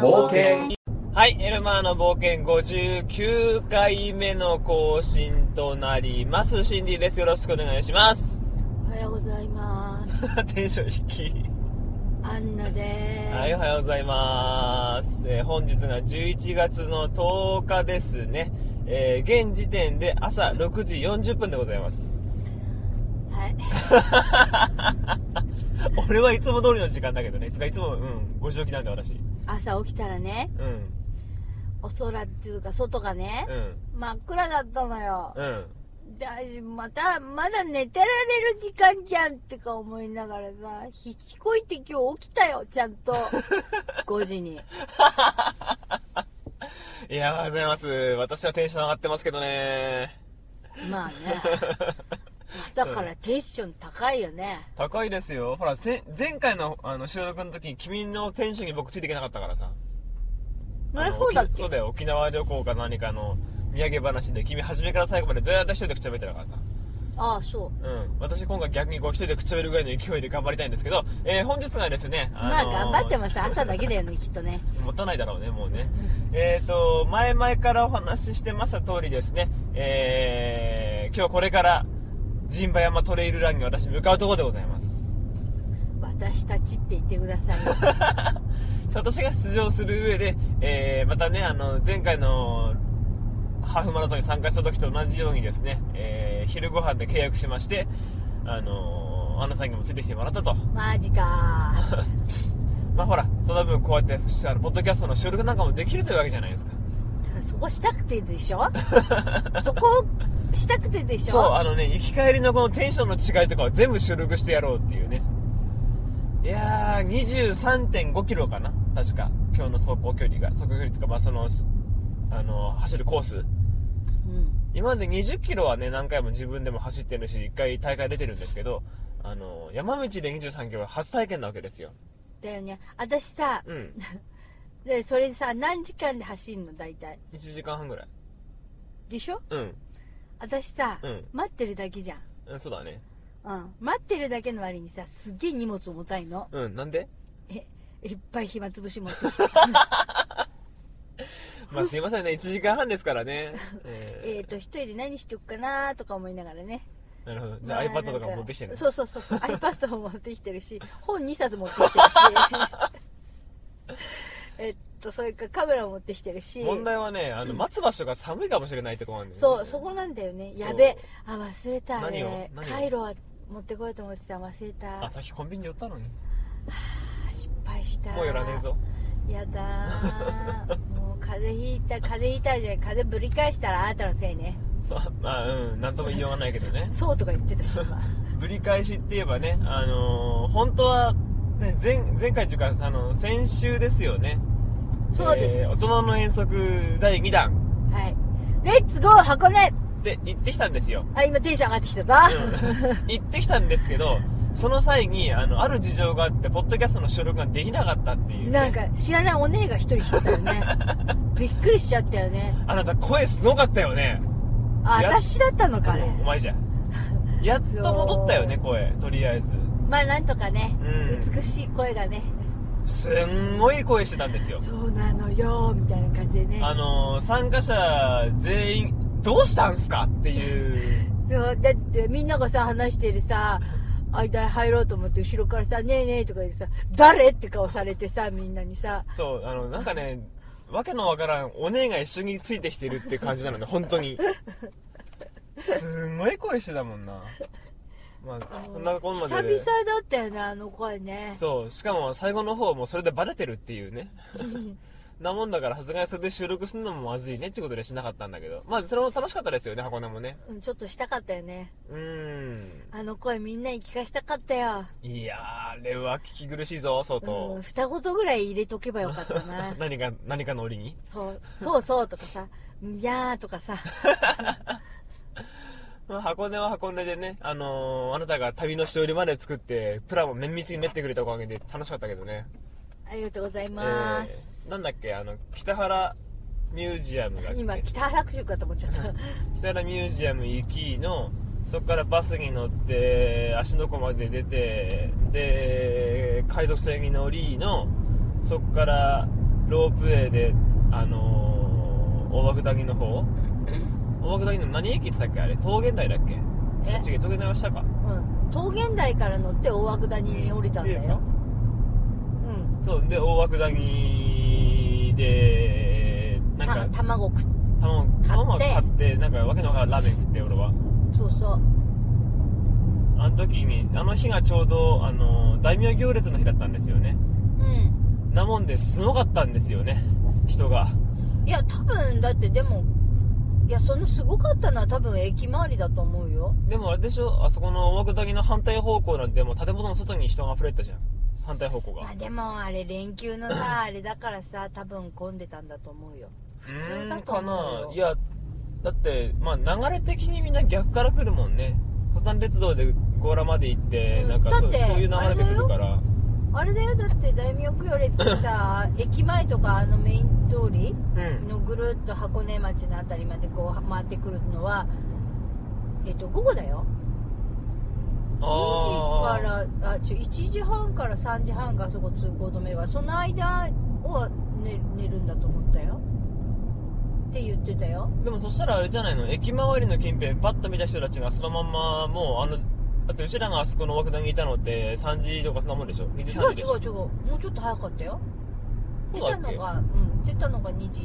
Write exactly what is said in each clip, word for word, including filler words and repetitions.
冒険。 はい、エルマーの冒険ごじゅうきゅうかいめの更新となります。シンディです。よろしくお願いします。 おはようございます。 テンション低い。 アンナでーす。 はい、おはようございます。えー、本日がじゅういちがつのとおかですね。えー、現時点で朝ろくじよんじゅっぷんでございます。 はい。 俺はいつも通りの時間だけどね。いつかいつも、うん、ごじ起きなんで私。 朝起きたらね、 うん。 お空っていうか外がね、 うん。 真っ暗だったのよ。 うん。 で、また、まだ寝てられる時間じゃんってか思いながらさ、ひちこいて今日起きたよ、ちゃんと。ごじに。 いや、おはようございます。私はテンション上がってますけどね。 まあね。朝からテンション高いよね。 高いですよ。ほら、前回の、あの収録の時に君のテンションに僕ついていけなかったからさ。 なるほどだっけ？ そうだよ、沖縄旅行か何かの土産話で君初めから最後までずーっと一人で口喋ってたからさ。 ああ、そう。 うん。私今回逆にこう一人で口喋るぐらいの勢いで頑張りたいんですけど、えー、本日がですね、 あのー、まあ頑張ってもさ、朝だけだよね、きっとね。 持たないだろうね、もうね。えーと、前々からお話ししてました通りですね、えー、今日これから陣馬山トレイルランに私向かうところでございます。 私たちって言ってください。 私が出場する上で、えー、またね、あの、前回のハーフマラソンに参加した時と同じようにですね、えー、昼ご飯で契約しまして、あのー、アンナさんにもついてきてもらったと。 マジかー。 まあほら、その分こうやって、あの、ポッドキャストの収録なんかもできるというわけじゃないですか。 そこしたくてでしょそこしたくてでしょ。 そう、あのね、行き帰りのこのテンションの違いとかを全部収録してやろうっていうね。いやー、にじゅうさんてんごキロかな確か。今日の走行距離が。走行距離というか、まあその、あの、走るコース。うん。今までにじゅっキロはね、何回も自分でも走ってるし、いっかい大会出てるんですけど、あの、山道でにじゅうさんキロは初体験なわけですよ。 だよね。私さ、うん。で、それさ、何時間で走るの大体。 いちじかんはんぐらい。 でしょ？ うん。 私さ、 うん、 待ってるだけじゃん。 うん、そうだね。 うん。待ってるだけの割にさ、すっげえ荷物重たいの。 うん、なんで？ え、いっぱい暇つぶし持ってきて。 まあすいませんね、いちじかんはんですからね。 えーと、一人で何しておくかなーとか思いながらね。 なるほど。じゃあ、まあ、iPad とか持ってきてるの？ そうそうそう。iPad も持ってきてるし、本にさつ持ってきてるし。えっと、それからカメラも持ってきてるし。 問題はね、あの、待つ場所が寒いかもしれないってことなんだよね。 そう、そこなんだよね。やべえ。あ、忘れた。 何を？何を？ カイロは持ってこようと思ってた。忘れた。 あ、さっきコンビニ寄ったのに。 はぁ、失敗した。 もう寄らねえぞ。 やだー。もう風邪ひいた、風邪ひいたじゃない。風邪ぶり返したらあなたのせいね。 そう、まあ、うん、なんとも言いようがないけどね。 そうとか言ってたし、今。 ぶり返しって言えばね、あのー、本当は、ね、前、前回というか、あの、先週ですよね。 そうです。 えー、大人の遠足だいにだん。 はい。レッツゴー箱根って行ってきたんですよ。 あ、今テンション上がってきたぞ。 うん、行ってきたんですけど、その際に、あの、ある事情があって、ポッドキャストの収録ができなかったっていう、ね。 なんか、知らないお姉が一人してたよね。びっくりしちゃったよね。 あなた、声すごかったよね。 あ、私だったのかね。 お前じゃん。やっと戻ったよね、声。とりあえず。 まあ、なんとかね、うん、美しい声がね。 すんごい声してたんですよ。 そうなのよ、みたいな感じでね。 あのー、参加者全員、どうしたんすかっていう。 そう、だってみんながさ、話してるさ、間に入ろうと思って後ろからさ、ねえねえとかでさ、誰って顔されてさ、みんなにさ。 そう、あの、なんかね、わけのわからんお姉が一緒についてきてるって感じなのね、本当に。すんごい声してたもんな。まあ、こんなこんなで。 久々だったよね、あの声ね。 そう、しかも最後の方もそれでバレてるっていうね。なもんだから、さすがにそれで収録するのもまずいねってことでしなかったんだけど。まあ、それも楽しかったですよね、箱根もね。 うん、ちょっとしたかったよね。 うーん。 あの声みんなに聞かしたかったよ。 いやー、あれは聞き苦しいぞ、相当。 うん、二言ぐらい入れとけばよかったな。 何か、何かの折にそう、そうそうとかさ、んやーとかさ。 箱根は箱根でね、あのー、あなたが旅のしおりまで作って、プランを綿密に練ってくれたおかげで楽しかったけどね。 ありがとうございます。 えー、なんだっけ、あの、北原ミュージアムが。 今、北原区かと思っちゃった。 北原ミュージアム行きの、そこからバスに乗って、芦ノ湖まで出て、で、海賊船に乗りの、そこから、 ロープウェイであのー、大涌谷の方大涌谷の何駅って言ったっけあれ桃源台だっけえ違う桃源台は下かうん桃源台から乗って大涌谷に降りたんだよ。うんそうで大涌谷でなんかた卵食っ卵卵買ってなんかわけのわからんラーメン食って俺はそうそうあの時にあの日がちょうどあの大名行列の日だったんですよね。 うんなもんですごかったんですよね人が。 いや多分だってでもいやそのすごかったのは多分駅周りだと思うよ。 でもあれでしょあそこの大涌谷の反対方向なんてもう建物の外に人が溢れてたじゃん反対方向が。 まあでもあれ連休のさあれだからさ多分混んでたんだと思うよ。普通だと思うよ。 うーんかないやだってまあ流れ的にみんな逆から来るもんね。登山鉄道で強羅まで行って、 うんなんかそう、 だってそういう流れで来るからあれだよだって大名行列ってさ駅前とかあのメイン通りうんのぐるっと箱根町のあたりまでこう回ってくるのはえっと午後だよ。 あにじからあちょいちじはんからさんじはんがそこ通行止めはその間を寝、寝るんだと思ったよって言ってたよ。 でもそしたらあれじゃないの駅周りの近辺パッと見た人たちがそのまんまもうあのだってうちらがあそこの大涌谷にいたのってさんじとかそんなもんでしょにじ違さんじでしょう違う違うもうちょっと早かったよ。出そうだっけたのがうん出たのがにじ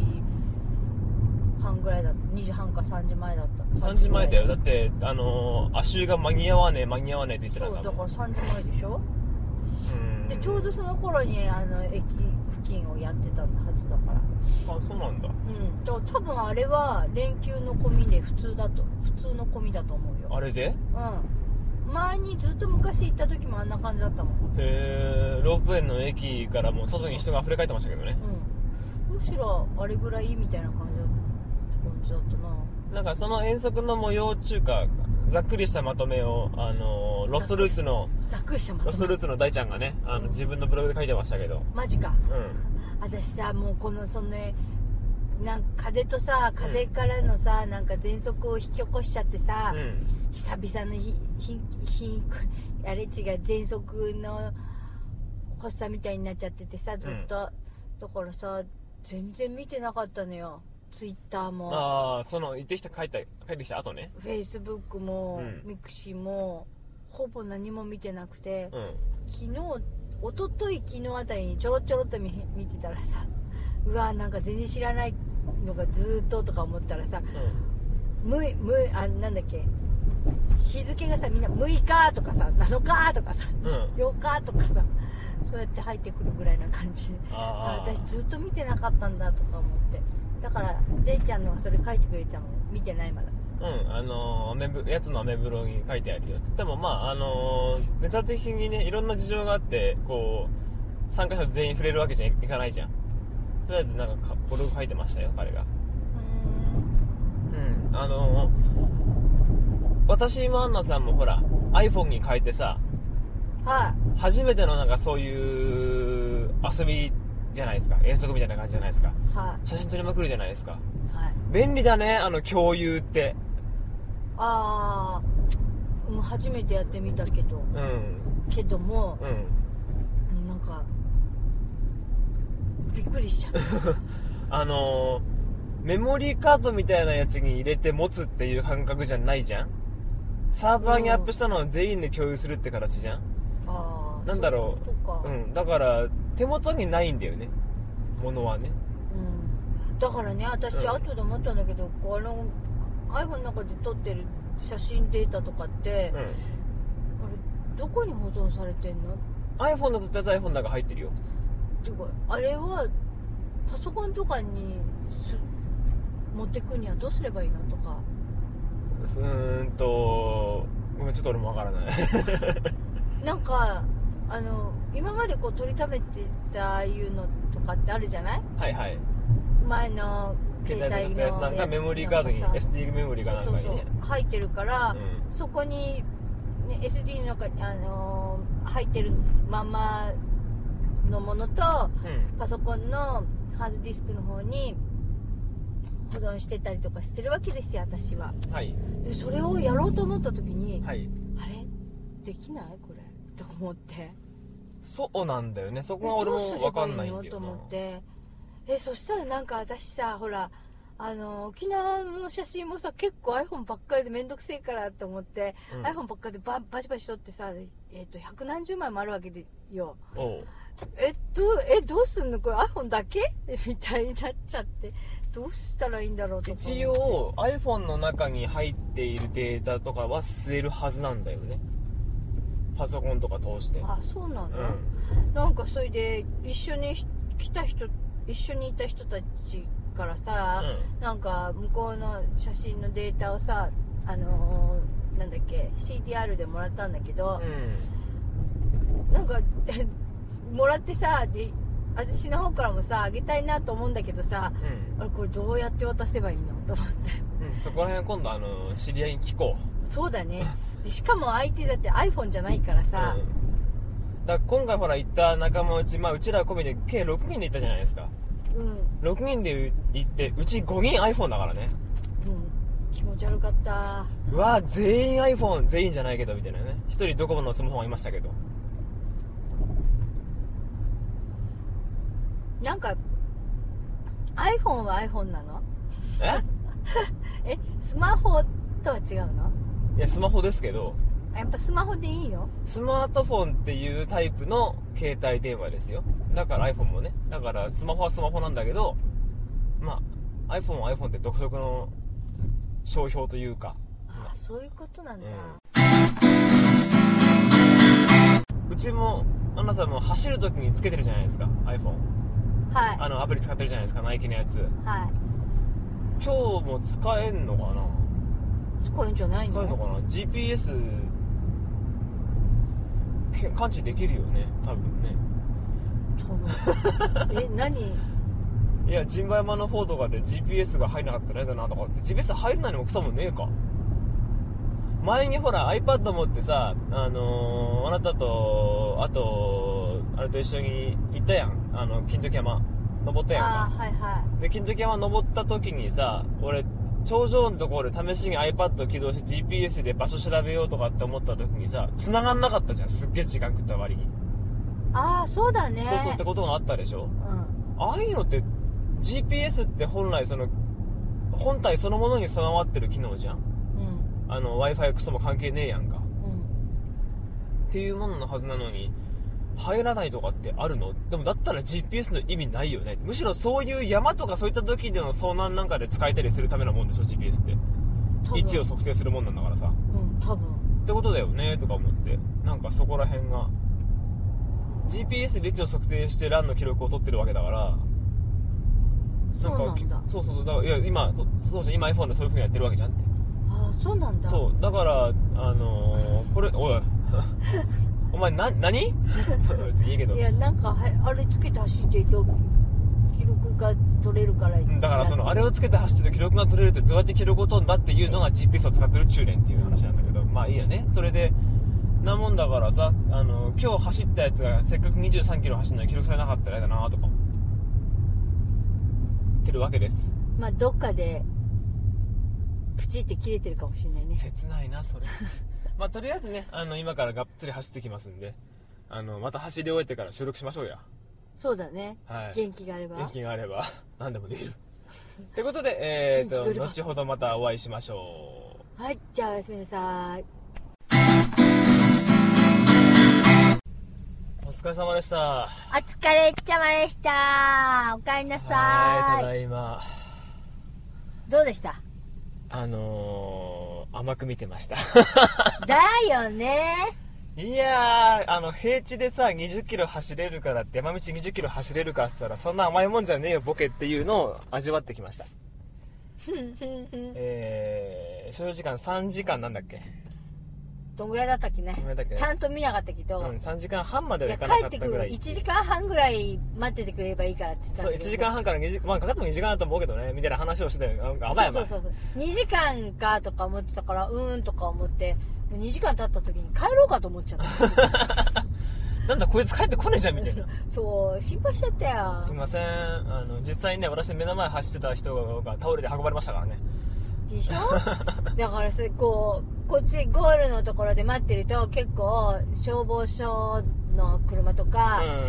はんぐらいだったにじはんかさんじまえだったさんじまえだよだってあのー、足湯が間に合わねえ間に合わねえって言ってたんだもん。 そうだからさんじまえでしょ。 うんでちょうどその頃にあの駅付近をやってたはずだからあそうなんだ。 うんだから多分あれは連休の込みで普通だと普通の込みだと思うよ。 あれでうん前にずっと昔行った時もあんな感じだったもん。 へえロープウェイの駅からもう外に人が溢れ返ってましたけどね。 うんむしろあれぐらいみたいな感じだ感じだったな。 なんかその遠足の模様っていうかざっくりしたまとめをあのロストルーツのざっくりしたまとめロストルーツの大ちゃんがねあの自分のブログで書いてましたけどマジかうん私さもうこのそのなんか風とさ風からのさ、うん、なんか喘息を引き起こしちゃってさ、うん、久々のひひひあれ違う喘息の発作みたいになっちゃっててさずっと、うん、だからさ全然見てなかったのよツイッターも。 ああその行ってきた帰った帰ってきた後ねフェイスブックも、 うん、 ミクシーもほぼ何も見てなくて、 うん、 昨日一昨日昨日あたりにちょろちょろっと 見, 見てたらさうわなんか全然知らないのがずーっととか思ったらさ、うん、むむあなんだっけ日付がさみんなむいかとかさなのかとかさ、うん、ようかとかさそうやって入ってくるぐらいな感じであ私ずっと見てなかったんだとか思ってだからデイちゃんのがそれ書いてくれたの見てないまだ。 うんあのアメブやつのアメブロに書いてあるよ。つってもまああのネタ的にねいろんな事情があってこう参加者全員触れるわけじゃいかないじゃん。とりあえずなんかブログ書いてましたよ彼が。うーんうんあの私もアンナさんもほら iPhone に変えてさ、 はい、 初めてのなんかそういう遊びじゃないですか遠足みたいな感じじゃないですか、 はい、 写真撮りまくるじゃないですか、 はい、 便利だねあの共有って。 ああもう初めてやってみたけど、うん、けども、うん、なんかびっくりしちゃったあのメモリーカードみたいなやつに入れて持つっていう感覚じゃないじゃん。サーバーにアップしたのを全員で共有するって形じゃん。 あなんだろう、うん、だから手元にないんだよねものはね、 うん、だからね私、うん、後で思ったんだけどこの iPhone の中で撮ってる写真データとかって、うん、あれどこに保存されてんの？ iPhone の撮ったやつ iPhone の中入ってるよ。 てかあれはパソコンとかに持ってくにはどうすればいいのとか。 うーんとごめんちょっと俺もわからないなんかあの今までこう取りためてたいうのとかってあるじゃない？ はいはい前の携帯のやつなんかメモリーカードに エスディー メモリーかなんかに、ね、そうそうそう入ってるから、うん、そこに、ね、エスディー の中に、あのー、入ってるままのものと、うん、パソコンのハードディスクの方に保存してたりとかしてるわけですよ私は、 はい、 でそれをやろうと思った時に、 はい、 あれできないこれと思って。 そうなんだよねそこは俺も分かんないんだよな。 どうすればいいのと思ってえそしたらなんか私さほらあの沖縄の写真もさ結構 iPhone ばっかりでめんどくせえからと思って、うん、iPhone ばっかりで バ, バチバチ撮ってさ、えー、と百何十枚もあるわけでよ。 おうえどえどうすんのこれ iPhone だけみたいになっちゃってどうしたらいいんだろうと思って。 一応 iPhone の中に入っているデータとかは吸えるはずなんだよね、パソコンとか通して。 あそうなんだ、 うん、 なんかそれで一緒に来た人一緒にいた人たちからさ、うん、なんか向こうの写真のデータをさあのー、なんだっけ シーティーアール でもらったんだけど、うん、なんかもらってさで私の方からもさあげたいなと思うんだけどさ、うん、あれこれどうやって渡せばいいのと思って、 うん、そこら辺今度あの知り合いに聞こう。そうだねでしかも相手だって iPhone じゃないからさ、 うん、だから今回ほら行った仲間うち、まあ、うちら込みで計ろくにんで行ったじゃないですか。うん、ろくにんで行ってうちごにん iPhone だからね。 うん気持ち悪かった。 うわ全員 iPhone 全員じゃないけどみたいなね。一人ドコモのスマホがいましたけど、 なんか iPhone は iPhone なの？ええスマホとは違うの？ いやスマホですけど。 やっぱスマホでいいの？ スマートフォンっていうタイプの携帯電話ですよ。だから iPhone もね。だからスマホはスマホなんだけど、まあ iPhone は iPhone って独特の商標というか。 ああそういうことなんだ、うん、 うちもアンナさんも走るときにつけてるじゃないですか iPhone。 はい。 あのアプリ使ってるじゃないですか、ナイキのやつ。 はい。 今日も使えんのかな？ 使えんじゃないの？ 使えんのかな？ ジーピーエス 感知できるよね、多分ね。 多分。え、何？ いや、ジンバヤマの方とかで ジーピーエス が入らなかったら嫌だなとかって、ジーピーエス 入らないのも草もねえか。前にほら iPad 持ってさ、あのー、あなたと、あと、あれと一緒に行ったやん。あの、金時山。登ったやんか。 あー、はいはい。 で、金時山登った時にさ、俺、頂上のところで試しに iPad を起動して ジーピーエス で場所調べようとかって思った時にさ、繋がんなかったじゃん。すっげえ時間食った割に。 ああ、そうだね。 そうそうってことがあったでしょ。 うん。 ああいうのって、ジーピーエス って本来その、本体そのものに備わってる機能じゃん。うん。あの、Wi-Fi クソも関係ねえやんか。うん。っていうもののはずなのに、入らないとかってあるの？でもだったら ジーピーエス の意味ないよね。むしろそういう山とかそういった時での遭難なんかで使えたりするためのもんでしょ ジーピーエス って。位置を測定するもんなんだからさ。 うん多分ってことだよねとか思って、なんかそこら辺が ジーピーエス で位置を測定してランの記録を取ってるわけだから、 そうなんだ。 そうそうそう、だからいや今そうじゃん、今 iPhone でそういう風にやってるわけじゃんって。 ああそうなんだ。 そうだからあのー、これおいお前な何別にいいけど、 いやなんかあれつけて走ってると記録が取れるから。 だからそのあれをつけて走ってる記録が取れるってどうやって記録を取るんだっていうのが ジーピーエス を使ってるっちゅうねんっていう話なんだけど、まあいいやね。それでなもんだからさ、あの今日走ったやつがせっかくにじゅうさんキロ走るのに記録されなかったら嫌だなとかってるわけです。 まあどっかでプチって切れてるかもしれないね。 切ないなそれまあとりあえずね、あの今からがっつり走ってきますんで、あのまた走り終えてから収録しましょうや。 そうだね、 はい、 元気があれば元気があれば何でもできるということで、えーと後ほどまたお会いしましょう。はい、じゃあおやすみなさい。 お疲れ様でした。 お疲れっちゃまでした。おかえりなさい。 はい、ただいま。 どうでした？ あのー、甘く見てましただよね。 いやー、あの平地でさにじゅっキロ走れるからって、山道にじゅっキロ走れるかって言ったらそんな甘いもんじゃねえよボケっていうのを味わってきましたえー、所要時間さんじかんなんだっけ、 どんぐらいだったっけね、ちゃんと見なかったけど、 うん、さんじかんはんまではいかなかったぐらい。 いちじかんはんぐらい待っててくれればいいからって言ったんだけど、 そういちじかんはんからにじ、まあかかってもにじかんだと思うけどねみたいな話をしてたよ。あばやばい。 そうそうそうそうにじかんかとか思ってたから、うーんとか思って、にじかん経った時に帰ろうかと思っちゃったなんだこいつ帰ってこねえじゃんみたいなそう心配しちゃったよ。 すいません、あの実際にね私の目の前走ってた人が倒れて運ばれましたからね。 でしょだからさ、こうこっちゴールのところで待ってると結構消防署の車とか、うん、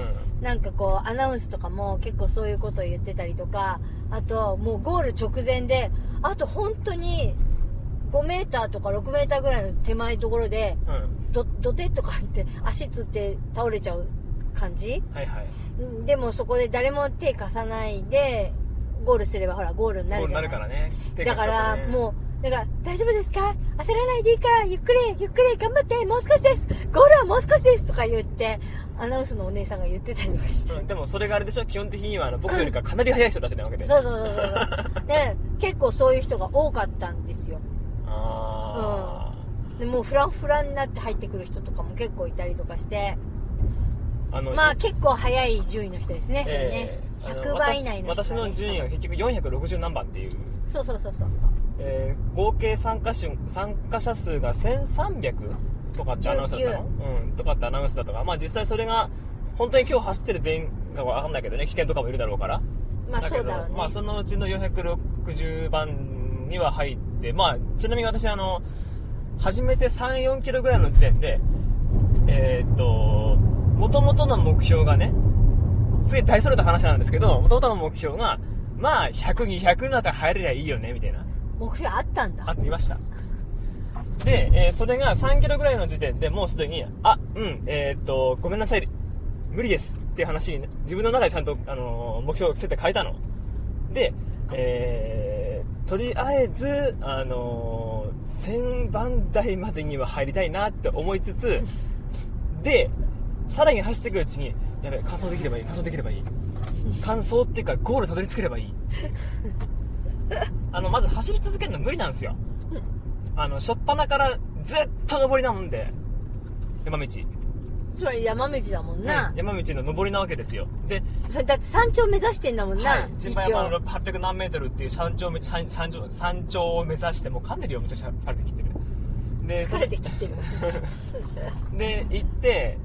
なんかこうアナウンスとかも結構そういうことを言ってたりとか、あともうゴール直前であと本当にごメーターとかろくメーターぐらいの手前のところで、うん、ど土手とか言って足つって倒れちゃう感じ、 はいはい、 でもそこで誰も手貸さないでゴールすればほらゴールになるじゃない。 ゴールになるからね。手だか貸しちゃったね。 らもうだから大丈夫ですか、焦らないでいいからゆっくりゆっくり頑張って、もう少しです、ゴールはもう少しですとか言ってアナウンスのお姉さんが言ってたりとかして、 うん、でもそれがあれでしょ、基本的にはあの僕よりかかなり速い人たちなわけで、 そうそうそうそうで結構そういう人が多かったんですよ。 あ、 うん、でもうフランフランになって入ってくる人とかも結構いたりとかして、あのまあ結構速い順位の人ですね、それね、ひゃくばい以内の人、ね、 私, 私の順位は結局よんひゃくろくじゅう何番っていう、 そうそうそうそう、 えー、合計参加種参加者数がせんさんびゃくとかってアナウンスだったの、うん、とかってアナウンスだとか、まあ実際それが本当に今日走ってる全員かわかんないけどね、危険とかもいるだろうから、 まあそうだろうね、 まあそのうちのよんひゃくろくじゅうばんには入って、まあちなみに私あの初めてさん、よんキロぐらいの時点でえー、っと元々の目標がね、すげえ大それた話なんですけど、元々の目標がまあひゃく、にひゃくの中入れりゃいいよねみたいな目標あったんだ。 あっていました。で、えー、それがさんキロぐらいの時点でもうすでに、あ、うん、えー、っとごめんなさい無理ですっていう話に、ね、自分の中でちゃんと、あのー、目標を設定変えたので、えー、とりあえず、あのー、せんばん台までには入りたいなって思いつつで、さらに走っていくうちに、やべえ、完走できればいい、完走できればいい、完走っていうかゴールたどり着ければいいあのまず走り続けるの無理なんですよ。あの初っ端からずっと上りなもんで、山道、 それ山道だもんな、 うん、山道の上りなわけですよ。でそれだって山頂目指してんだもんな、 はい、陣馬山のはっぴゃく何メートルっていう山頂、山頂、山頂を目指してもうかなりおむちゃされてきてる。で疲れてきてるで行って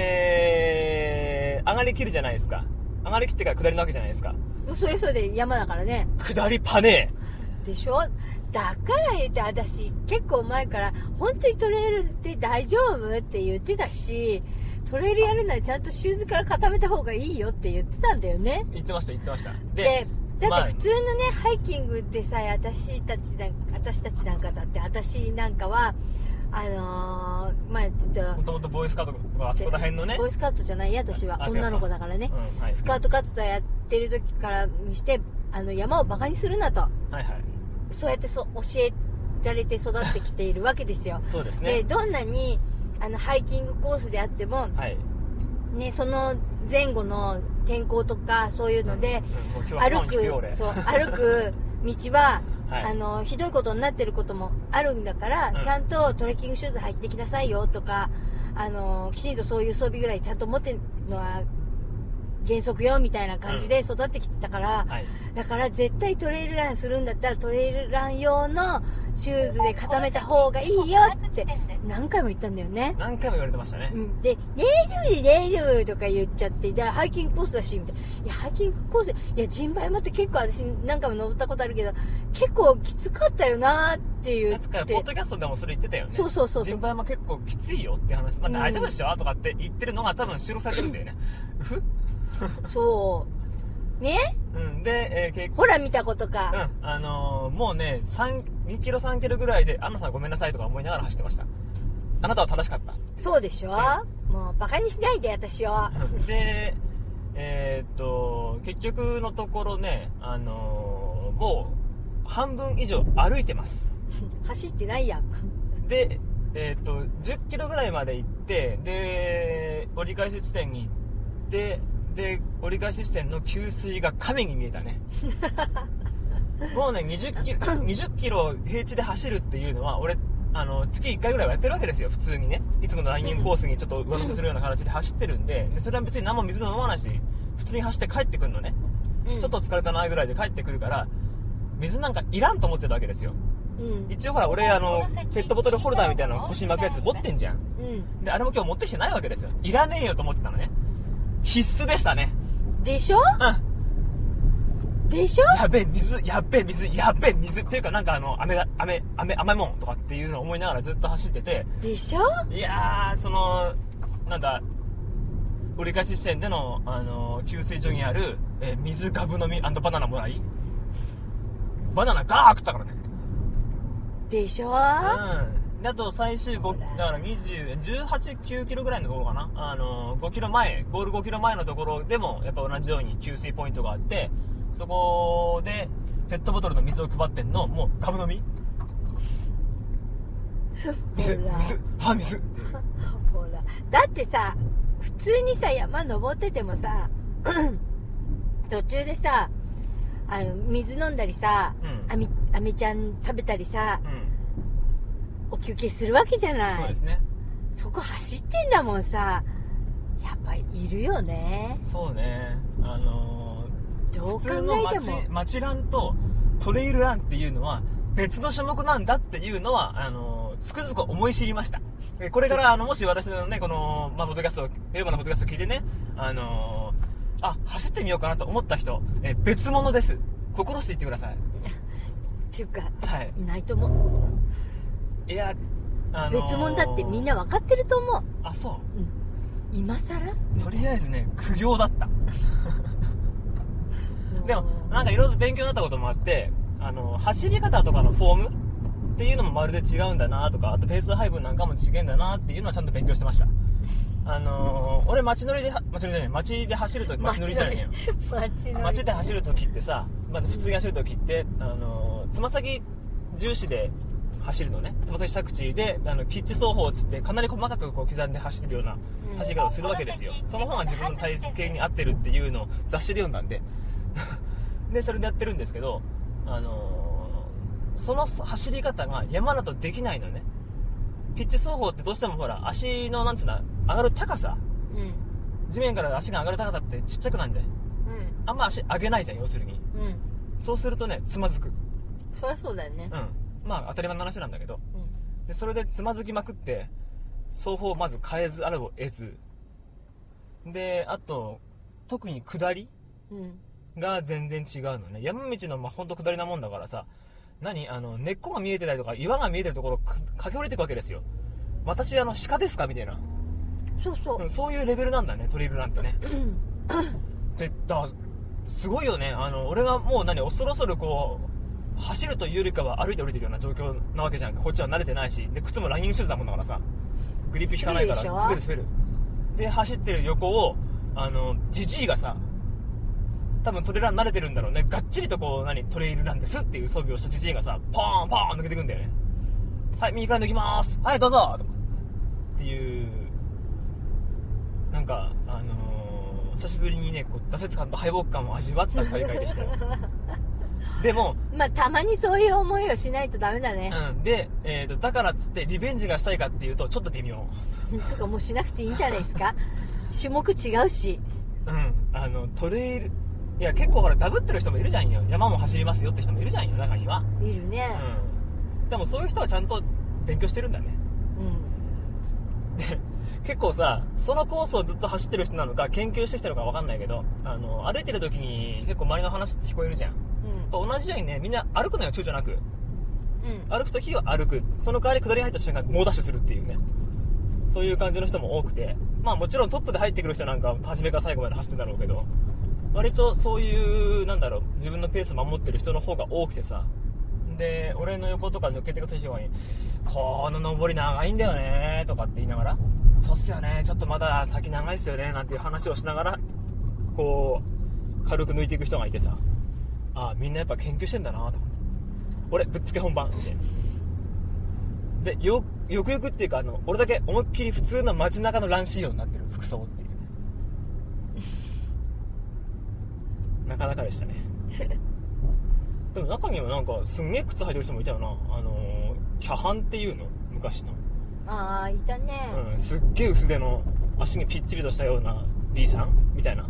で上がりきるじゃないですか。上がりきってから下りなわけじゃないですか。 もうそれそれで山だからね。 下りパネーでしょ。だから言って私結構前から本当にトレイルって大丈夫って言ってたし、トレイルやるならちゃんとシューズから固めた方がいいよって言ってたんだよね。 言ってました言ってました。 でだって普通のね、まあ、ハイキングってさ、私たちなん私たちなんかだって私なんかはあのー、まあちょっともともとボーイスカートとかあそこら辺のね、 ボーイスカートじゃないや、私は女の子だからね、うんはい、スカートカットやってる時からしてあの山をバカにするなと、はいはい、そうやってそ教えられて育ってきているわけですよそうですね。 でどんなにあのハイキングコースであっても、はいね、その前後の天候とかそういうので、うんうん、歩くそう歩く道ははい、あのひどいことになってることもあるんだから、うん、ちゃんとトレッキングシューズ履いてきなさいよとか、あのきちんとそういう装備ぐらいちゃんと持ってるのは原則よみたいな感じで育ってきてたから、うんはい、だから絶対トレイルランするんだったらトレイルラン用のシューズで固めた方がいいよって何回も言ったんだよね。 何回も言われてましたね、うん、 で大丈夫で大丈夫とか言っちゃって、でハイキングコースだしみたいな、いやハイキングコース、いや陣馬山って結構私何回も登ったことあるけど結構きつかったよなって言って、 ポッドキャストでもそれ言ってたよね。 そうそうそうそう、 陣馬山結構きついよって話、まあ、大丈夫でしょ、うん、とかって言ってるのが多分収録されてるんだよねそうね、 うん、で、えー、結ほら見たことか、 うん、あのー、もうねにキロさんキロぐらいでアンナさんごめんなさいとか思いながら走ってました。あなたは正しかった。 そうでしょ、うん、もうバカにしないで私をでえー、っと結局のところね、あのー、もう半分以上歩いてます走ってないやんで、えー、っとじゅっキロぐらいまで行って、で折り返し地点に行ってで折り返し地点の給水が神に見えたねもうねにじゅっキロ、にじゅっキロ平地で走るっていうのは俺あの月いっかいぐらいはやってるわけですよ普通にね。いつものランニングコースにちょっと上乗せするような形で走ってるんで、でそれは別に何も水飲まないし普通に走って帰ってくるのね、うん、ちょっと疲れたなぐらいで帰ってくるから水なんかいらんと思ってるわけですよ、うん、一応ほら俺あのペットボトルホルダーみたいなの腰に巻くやつ持ってんじゃん、うん、であれも今日持ってきてないわけですよ。いらねえよと思ってたのね。必須でしたね。 でしょ、うん、でしょ。 やべえ水やべえ水やべえ水っていうかなんかあの飴飴飴甘いもんとかっていうのを思いながらずっと走ってて、 でしょ。 いやーそのなんだ折り返し地点での、あのー給水所にある、えー水ガブ飲み&バナナもらい、バナナガー食ったからね。 でしょ。 うん。であと最終ごだからにじゅう、じゅうはち、きゅうキロぐらいのところかな、あのーごキロまえ、ゴールごキロまえのところでもやっぱ同じように給水ポイントがあって、そこでペットボトルの水を配ってんの、もうガブ飲み水、 ほら水、あ、水っていう。 ほら、だってさ、普通にさ、山登っててもさ、途中でさ、あの水飲んだりさ、 うんあみあみちゃん食べたりさ、 うん。 お休憩するわけじゃない。 そうですね。 そこ走ってんだもんさ、やっぱりいるよね。 そうね。あのー、 どう考普通のえ街ても。 街ランとトレイルランっていうのは別の種目なんだっていうのは、あのー、つくづく思い知りました。えこれからあのもし私のねこの、まあ、ポッドキャスト、エルバのポッドキャストを聞いてね、あのー、あ走ってみようかなと思った人、え別物です。心して言ってください。 っていうか、 はい。 いないと思う。 いや、あのー、 別物だってみんな分かってると思う。 あ、そうん、今更う。とりあえずね苦行だった。でもなんかいろいろ勉強になったこともあって、あの走り方とかのフォームっていうのもまるで違うんだなとか、あとペース配分なんかも違うんだなっていうのはちゃんと勉強してました。あのー、俺街乗りで街乗りじゃない街で走るとき街乗りじゃないよ。 街乗り街で走るときってさ、まず普通に走るときってあのー、つま先重視で走るのね。つま先着地であのピッチ走法っつってかなり細かくこう刻んで走ってるような走り方をするわけですよ。その方が自分の体型に合ってるっていうのを雑誌で読んだんででそれでやってるんですけど、あのー、その走り方が山だとできないのね。ピッチ走法ってどうしてもほら足のなんつうの上がる高さ、 うん、 地面から足が上がる高さってちっちゃくなんで、うん、あんま足上げないじゃん、要するに、 うん、 そうするとねつまずく。 そりゃそうだよね。 うん、まあ当たり前の話なんだけど、 うん、 でそれでつまずきまくって走法をまず変えずあるを得ずで、あと特に下り、うんが全然違うのね。山道のまあほんと下りなもんだからさ、何あの根っこが見えてたりとか岩が見えてるところを駆け下りていくわけですよ。私あの鹿ですかみたいな。 そうそう、 うん、そういうレベルなんだね、トレイルなんてねでだすごいよね。あの俺がもう何恐る恐るこう走るというよりかは歩いて降りてるような状況なわけじゃん。こっちは慣れてないし、で靴もランニングシューズだもんだからさ、グリップ効かないから滑る滑るで走ってる横をあのジジイがさ、多分トレーラー慣れてるんだろうね、がっちりとこう何トレイルなんですっていう装備をしたジジイがさ、ポーンポーン抜けてくんだよね。はい、右から抜きまーす、はいどうぞとかっていう、なんかあのー、久しぶりにねこう挫折感と敗北感を味わった大会でしたよでもまあたまにそういう思いをしないとダメだね。 うん、で、えーと、だからっつってリベンジがしたいかっていうとちょっと微妙つうかもうしなくていいんじゃないですか種目違うし。 うん、あのトレイルいや結構ほらダブってる人もいるじゃんよ。山も走りますよって人もいるじゃんよ、中には。 いるね。 うん。でもそういう人はちゃんと勉強してるんだね。うん。で、結構さ、そのコースをずっと走ってる人なのか研究してきたのか分かんないけど、あの歩いてる時に結構周りの話って聞こえるじゃん。うん。同じようにね、みんな歩くのよ、躊躇なく。うん。歩く時は歩く。その代わり下りに入った瞬間猛ダッシュするっていうね。そういう感じの人も多くて、まあもちろんトップで入ってくる人なんかは初めから最後まで走ってるんだろうけど、割とそういうなんだろう自分のペース守ってる人の方が多くてさ、で俺の横とか抜けてく人にこの登り長いんだよねとかって言いながら、そうっすよねちょっとまだ先長いっすよねなんていう話をしながらこう軽く抜いていく人がいてさ、ああみんなやっぱ研究してんだなと思って、俺ぶっつけ本番みたいな。で よ, よくよくっていうかあの俺だけ思いっきり普通の街中のラン仕様になってる服装っていうなかなかでしたねでも中にはなんかすんげえ靴履いてる人もいたよな。あのー、キャハンっていうの昔の、 ああいたね、 うん、すっげえ薄手の足にぴっちりとしたような D さんみたいな、うん、